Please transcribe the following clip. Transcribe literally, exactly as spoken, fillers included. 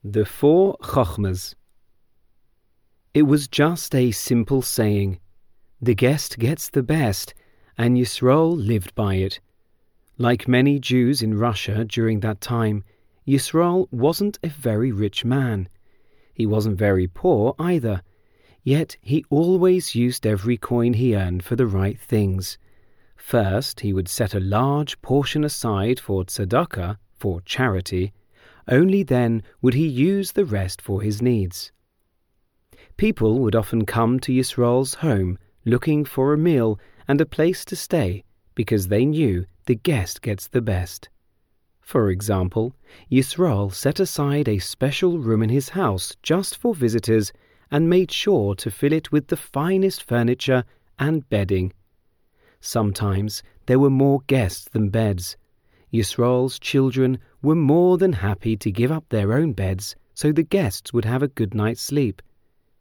The Four Chochmas. It was just a simple saying. The guest gets the best, and Yisroel lived by it. Like many Jews in Russia during that time, Yisroel wasn't a very rich man. He wasn't very poor either, yet he always used every coin he earned for the right things. First, he would set a large portion aside for tzedakah, for charity. Only then would he use the rest for his needs. People would often come to Yisroel's home looking for a meal and a place to stay because they knew the guest gets the best. For example, Yisroel set aside a special room in his house just for visitors and made sure to fill it with the finest furniture and bedding. Sometimes there were more guests than beds. Yisroel's children were more than happy to give up their own beds so the guests would have a good night's sleep.